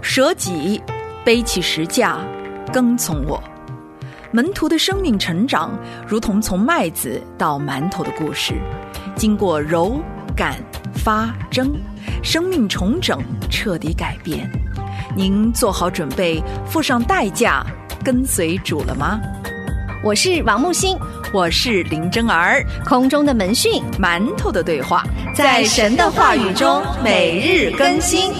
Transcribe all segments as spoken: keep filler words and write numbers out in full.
舍己，背起十架，跟从我。门徒的生命成长如同从麦子到馒头的故事，经过揉擀发蒸，生命重整，彻底改变。您做好准备付上代价跟随主了吗？ 我是王木星， 我是林真儿。 空中的门讯， 馒头的对话， 在神的话语中每日更新。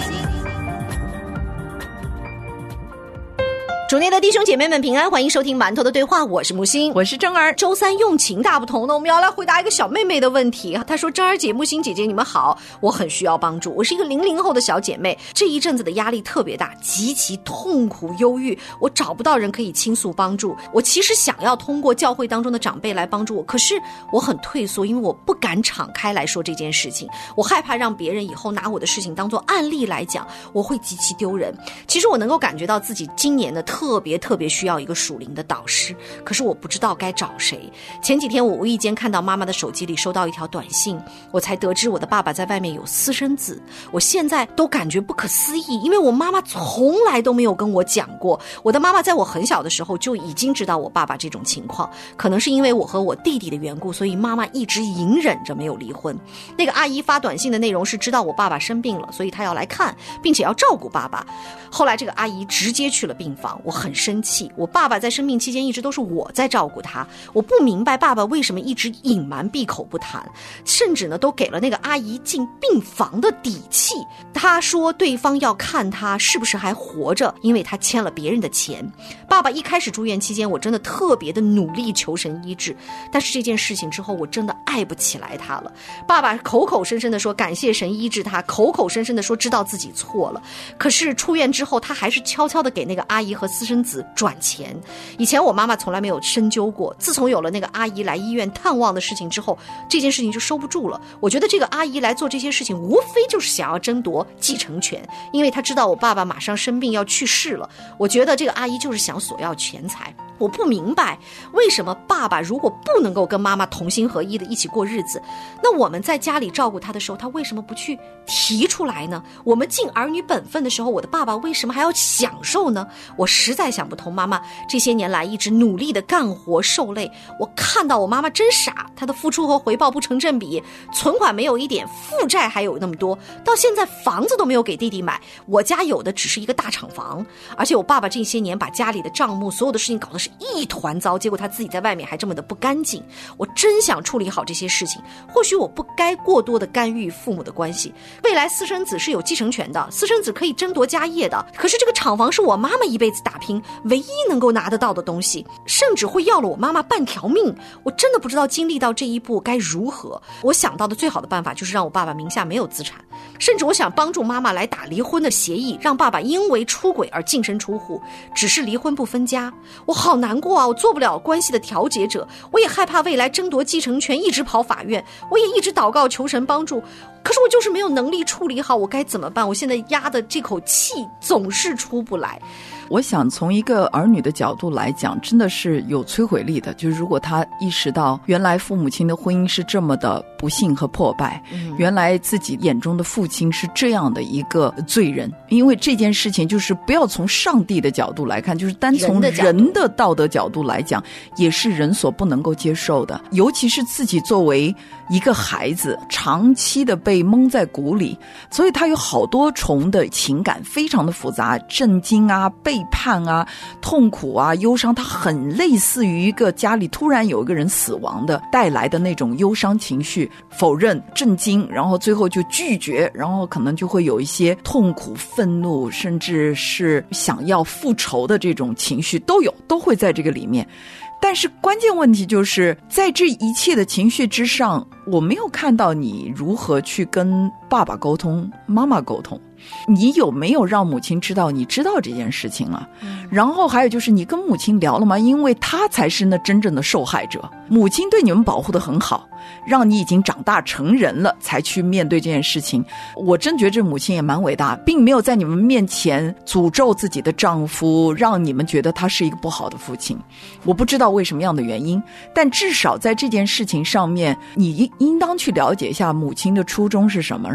主内的弟兄姐妹们平安，欢迎收听馒头的对话，我是木星， 我是真儿。 周三用情大不同呢，我们要来回答一个小妹妹的问题。她说：真儿姐、木星姐姐你们好，我很需要帮助，我是一个零零后的小姐妹，这一阵子的压力特别大，极其痛苦忧郁，我找不到人可以倾诉帮助。我其实想要通过教会当中的长辈来帮助我，可是我很退缩，因为我不敢敞开来说这件事情，我害怕让别人以后拿我的事情当作案例来讲，我会极其丢人。其实我能够感觉到自己今年的特别特别需要一个属灵的导师，可是我不知道该找谁。前几天我无意间看到妈妈的手机里收到一条短信，我才得知我的爸爸在外面有私生子。我现在都感觉不可思议，因为我妈妈从来都没有跟我讲过。我的妈妈在我很小的时候就已经知道我爸爸这种情况，可能是因为我和我弟弟的缘故，所以妈妈一直隐忍着没有离婚。那个阿姨发短信的内容是知道我爸爸生病了，所以她要来看，并且要照顾爸爸。后来这个阿姨直接去了病房，我很生气。我爸爸在生病期间一直都是我在照顾他，我不明白爸爸为什么一直隐瞒闭口不谈，甚至呢都给了那个阿姨进病房的底气。他说对方要看他是不是还活着，因为他欠了别人的钱。爸爸一开始住院期间，我真的特别的努力求神医治，但是这件事情之后我真的爱不起来他了。爸爸口口声声的说感谢神医治他，口口声声的说知道自己错了，可是出院之后他还是悄悄的给那个阿姨和私生子转钱。以前我妈妈从来没有深究过，自从有了那个阿姨来医院探望的事情之后，这件事情就收不住了。我觉得这个阿姨来做这些事情无非就是想要争夺继承权，因为她知道我爸爸马上生病要去世了，我觉得这个阿姨就是想索要钱财。我不明白为什么爸爸如果不能够跟妈妈同心合一的一起过日子，那我们在家里照顾他的时候，他为什么不去提出来呢？我们尽儿女本分的时候，我的爸爸为什么还要享受呢？我实在想不通。妈妈这些年来一直努力的干活受累，我看到我妈妈真傻，她的付出和回报不成正比，存款没有一点，负债还有那么多，到现在房子都没有给弟弟买，我家有的只是一个大厂房。而且我爸爸这些年把家里的账目所有的事情搞得是一团糟，结果他自己在外面还这么的不干净。我真想处理好这些事情，或许我不该过多的干预父母的关系。未来私生子是有继承权的，私生子可以争夺家业的，可是这个厂房是我妈妈一辈子打拼唯一能够拿得到的东西，甚至会要了我妈妈半条命。我真的不知道经历到这一步该如何。我想到的最好的办法就是让我爸爸名下没有资产，甚至我想帮助妈妈来打离婚的协议，让爸爸因为出轨而净身出户，只是离婚不分家。我好难过啊，我做不了关系的调解者，我也害怕未来争夺继承权一直跑法院，我也一直祷告求神帮助，可是我就是没有能力处理好，我该怎么办？我现在压的这口气总是出不来。 我想从一个儿女的角度来讲，真的是有摧毁力的，就是如果他意识到原来父母亲的婚姻是这么的不幸和破败、嗯、原来自己眼中的父亲是这样的一个罪人。因为这件事情就是不要从上帝的角度来看，就是单从人的道德角度来讲，也是人所不能够接受的。尤其是自己作为一个孩子长期的被蒙在鼓里，所以他有好多重的情感，非常的复杂，震惊啊，背叛啊，痛苦啊，忧伤，它很类似于一个家里突然有一个人死亡的带来的那种忧伤情绪，否认、震惊，然后最后就拒绝，然后可能就会有一些痛苦、愤怒，甚至是想要复仇的这种情绪都有，都会在这个里面。但是关键问题就是在这一切的情绪之上，我没有看到你如何去跟爸爸沟通、妈妈沟通，你有没有让母亲知道你知道这件事情了、嗯、然后还有就是你跟母亲聊了吗？因为她才是那真正的受害者。母亲对你们保护得很好，让你已经长大成人了才去面对这件事情。我真觉得这母亲也蛮伟大，并没有在你们面前诅咒自己的丈夫，让你们觉得他是一个不好的父亲。我不知道为什么样的原因，但至少在这件事情上面，你应当去了解一下母亲的初衷是什么，然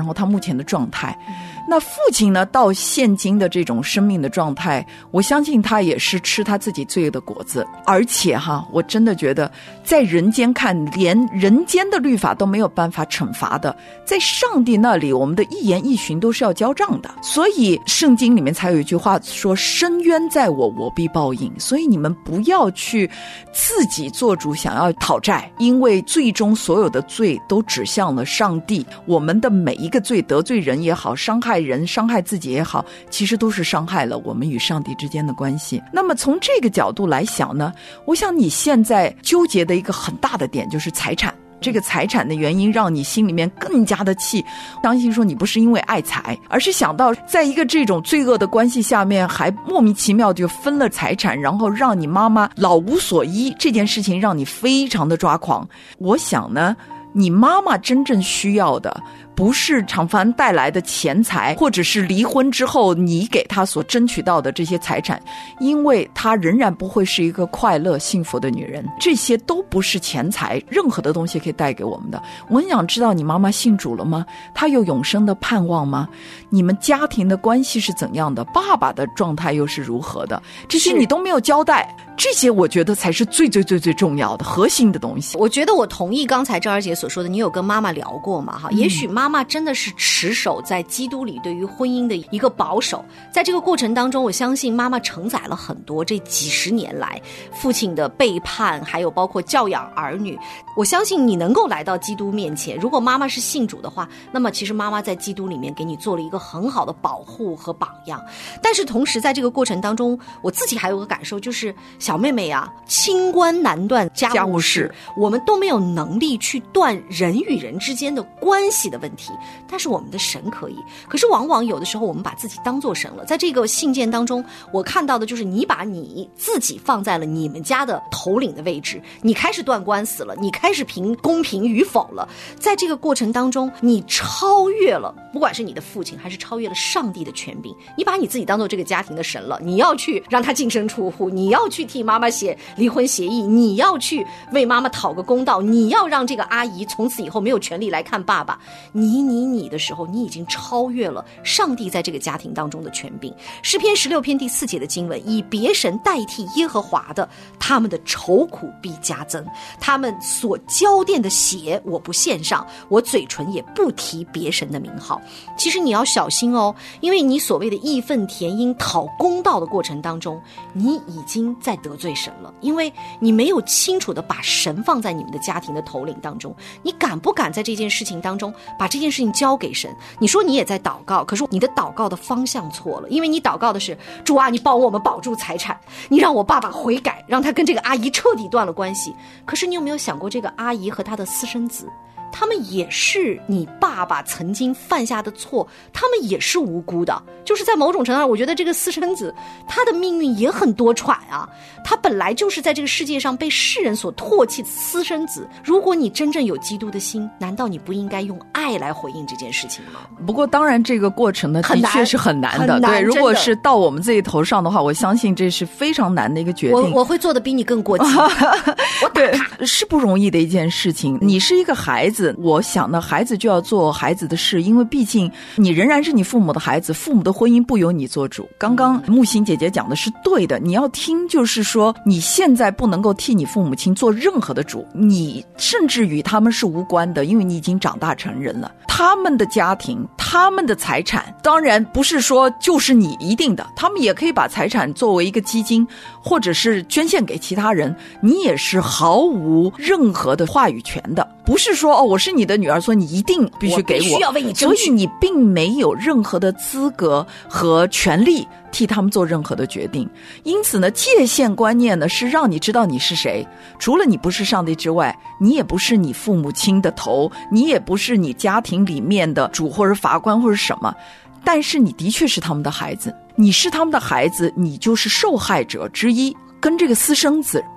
然后他目前的状态。那父亲呢，到现今的这种生命的状态，我相信他也是吃他自己罪恶的果子。而且哈，我真的觉得在人间看，连人间的律法都没有办法惩罚的，在上帝那里，我们的一言一行都是要交账的。所以圣经里面才有一句话说，深渊在我，我必报应。所以你们不要去自己做主想要讨债，因为最终所有的罪都指向了上帝。我们的每一个罪，得罪人也好，伤害人伤害自己也好，其实都是伤害了我们与上帝之间的关系。那么从这个角度来想呢，我想你现在纠结的一个很大的点就是财产。这个财产的原因让你心里面更加的气，相信说你不是因为爱财，而是想到在一个这种罪恶的关系下面，还莫名其妙就分了财产，然后让你妈妈老无所依，这件事情让你非常的抓狂。我想呢，你妈妈真正需要的不是厂房带来的钱财，或者是离婚之后你给她所争取到的这些财产，因为她仍然不会是一个快乐幸福的女人，这些都不是钱财任何的东西可以带给我们的。我很想知道你妈妈信主了吗？她有永生的盼望吗？你们家庭的关系是怎样的？爸爸的状态又是如何的？这些你都没有交代，这些我觉得才是最最最最重要的核心的东西。 我觉得我同意刚才赵二姐所说的，你有跟妈妈聊过吗？哈、嗯，也许妈妈真的是持守在基督里对于婚姻的一个保守，在这个过程当中，我相信妈妈承载了很多这几十年来父亲的背叛，还有包括教养儿女。我相信你能够来到基督面前，如果妈妈是信主的话，那么其实妈妈在基督里面给你做了一个很好的保护和榜样。但是同时在这个过程当中，我自己还有个感受，就是小妹妹啊，清官难断家务事，我们都没有能力去断人与人之间的关系的问题，但是我们的神可以。可是往往有的时候我们把自己当作神了。在这个信件当中，我看到的就是你把你自己放在了你们家的头领的位置，你开始断官司了，你开始评公平与否了。在这个过程当中，你超越了不管是你的父亲还是超越了上帝的权柄，你把你自己当做这个家庭的神了，你要去让他净身出户，你要去替妈妈写离婚协议，你要去为妈妈讨个公道，你要让这个阿姨从此以后没有权利来看爸爸。你你你的时候，你已经超越了上帝在这个家庭当中的权柄。诗篇十六篇第四节的经文，以别神代替耶和华的，他们的愁苦必加增，他们所浇奠的血我不献上，我嘴唇也不提别神的名号。其实你要小心哦，因为你所谓的义愤填膺讨公道的过程当中，你已经在得罪神了，因为你没有清楚的把神放在你们的家庭的头领当中。你敢不敢在这件事情当中把这件事情交给神？你说你也在祷告，可是你的祷告的方向错了，因为你祷告的是主啊，你帮我们保住财产，你让我爸爸悔改，让他跟这个阿姨彻底断了关系。可是你有没有想过，这个阿姨和她的私生子，他们也是你爸爸曾经犯下的错，他们也是无辜的。就是在某种程度上，我觉得这个私生子他的命运也很多舛啊，他本来就是在这个世界上被世人所唾弃的私生子。如果你真正有基督的心，难道你不应该用爱来回应这件事情吗？ 不过当然这个过程呢的确是很难的， 很难对，如果是到我们自己头上的话，我相信这是非常难的一个决定。 我我会做的比你更过激我对，是不容易的一件事情。你是一个孩子，我想呢，孩子就要做孩子的事，因为毕竟你仍然是你父母的孩子，父母的婚姻不由你做主。刚刚木心姐姐讲的是对的，你要听，就是说你现在不能够替你父母亲做任何的主，你甚至与他们是无关的，因为你已经长大成人了。他们的家庭，他们的财产，当然不是说就是你一定的，他们也可以把财产作为一个基金，或者是捐献给其他人，你也是毫无任何的话语权的。不是说哦，我是你的女儿，所以你一定必须给我， 我必须要为你争取， 所以你并没有任何的资格和权利替他们做任何的决定。因此呢，界限观念呢是让你知道你是谁，除了你不是上帝之外，你也不是你父母亲的头，你也不是你家庭里面的主或者法官或者什么，但是你的确是他们的孩子，你是他们的孩子，你就是受害者之一。跟这个私生子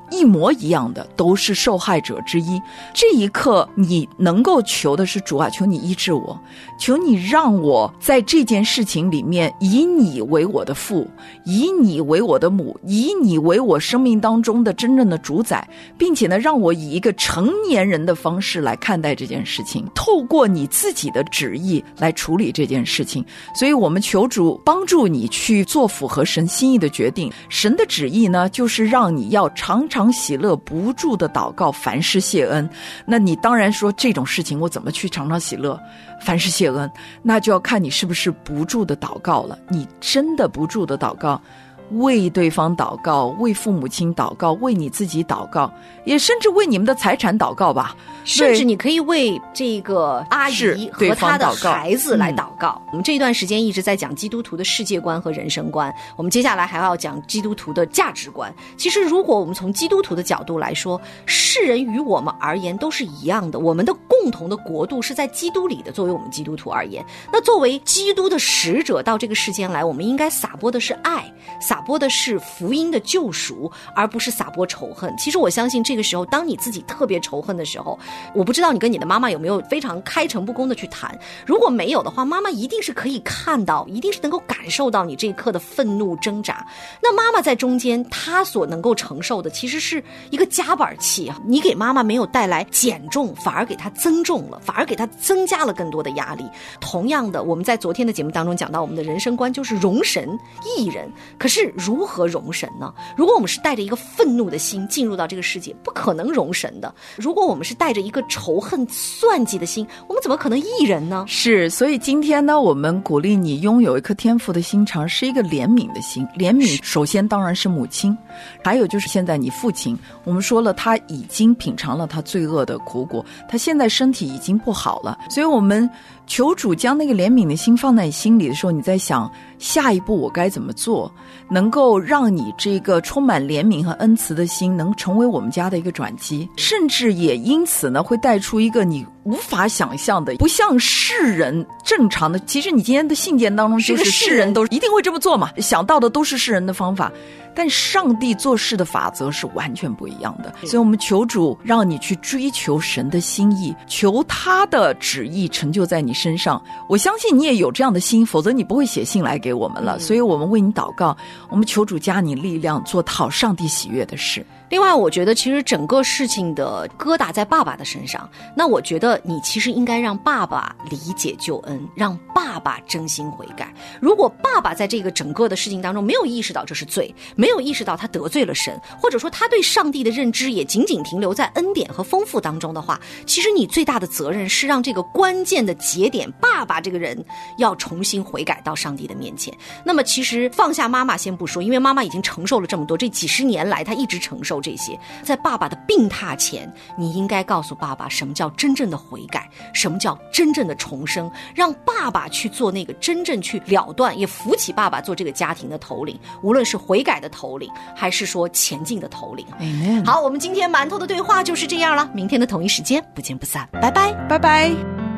一模一样的，都是受害者之一。这一刻你能够求的是，主啊，求你医治我，求你让我在这件事情里面以你为我的父，以你为我的母，以你为我生命当中的真正的主宰，并且呢，让我以一个成年人的方式来看待这件事情，透过你自己的旨意来处理这件事情。所以我们求主帮助你去做符合神心意的决定。神的旨意呢，就是让你要常常喜乐，不住的祷告，凡事谢恩。那你当然说，这种事情我怎么去常常喜乐，凡事谢恩？那就要看你是不是不住的祷告了。你真的不住的祷告，为对方祷告，为父母亲祷告，为你自己祷告，也甚至为你们的财产祷告吧。 甚至你可以为这个阿姨和她的孩子来祷告。我们这一段时间一直在讲基督徒的世界观和人生观，我们接下来还要讲基督徒的价值观。其实如果我们从基督徒的角度来说，世人与我们而言都是一样的，我们的共同的国度是在基督里的。作为我们基督徒而言，那作为基督的使者到这个世间来，我们应该撒播的是爱，撒播的是福音的救赎，而不是撒播仇恨。其实我相信这个时候，当你自己特别仇恨的时候，我不知道你跟你的妈妈有没有非常开诚布公的去谈，如果没有的话，妈妈一定是可以看到，一定是能够感受到你这一刻的愤怒挣扎。那妈妈在中间，她所能够承受的其实是一个夹板气，你给妈妈没有带来减重，反而给她增重了，反而给她增加了更多的压力。同样的，我们在昨天的节目当中讲到，我们的人生观就是容神益人。可是如何容神呢？如果我们是带着一个愤怒的心进入到这个世界，不可能容神的。如果我们是带着一个仇恨算计的心，我们怎么可能益人呢？ 是，所以今天呢，我们鼓励你拥有一颗天父的心肠，是一个怜悯的心。怜悯首先当然是母亲，还有就是现在你父亲，我们说了，他已经品尝了他罪恶的苦果，他现在身体已经不好了，所以我们求主将那个怜悯的心放在你心里的时候，你在想下一步我该怎么做，能够让你这个充满怜悯和恩慈的心能成为我们家的一个转机，甚至也因此呢会带出一个你无法想象的，不像世人正常的。其实你今天的信件当中就是世人都一定会这么做嘛，想到的都是世人的方法，但上帝做事的法则是完全不一样的。所以我们求主让你去追求神的心意，求他的旨意成就在你身上。我相信你也有这样的心，否则你不会写信来给我们了。所以我们为你祷告，我们求主加你力量，做讨上帝喜悦的事。 另外，我觉得其实整个事情的疙瘩在爸爸的身上，那我觉得你其实应该让爸爸理解救恩，让爸爸真心悔改。如果爸爸在这个整个的事情当中没有意识到这是罪，没有意识到他得罪了神，或者说他对上帝的认知也仅仅停留在恩典和丰富当中的话，其实你最大的责任是让这个关键的节点，爸爸这个人要重新悔改到上帝的面前。那么其实放下妈妈先不说，因为妈妈已经承受了这么多，这几十年来她一直承受这些。在爸爸的病榻前，你应该告诉爸爸什么叫真正的悔改，什么叫真正的重生，让爸爸去做那个真正去了断，也扶起爸爸做这个家庭的头领，无论是悔改的头领还是说前进的头领。 Amen。 好，我们今天馒头的对话就是这样了，明天的同一时间不见不散，拜拜拜拜。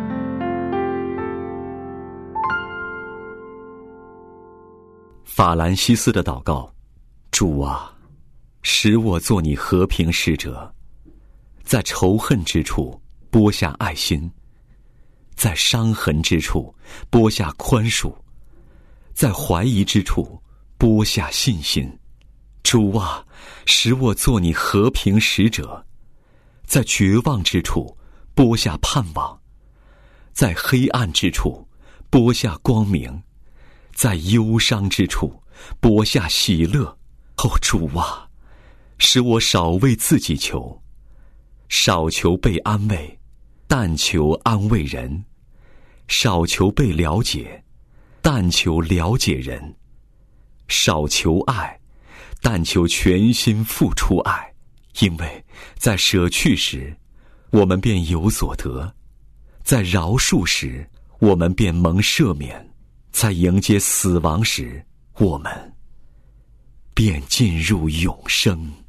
法兰西斯的祷告：主啊，使我做你和平使者，在仇恨之处播下爱心，在伤痕之处播下宽恕，在怀疑之处播下信心。主啊，使我做你和平使者，在绝望之处播下盼望，在黑暗之处播下光明，在忧伤之处播下喜乐。哦，主啊，使我少为自己求，少求被安慰，但求安慰人；少求被了解，但求了解人；少求爱，但求全心付出爱。因为在舍去时，我们便有所得；在饶恕时，我们便蒙赦免；在迎接死亡时，我们便进入永生。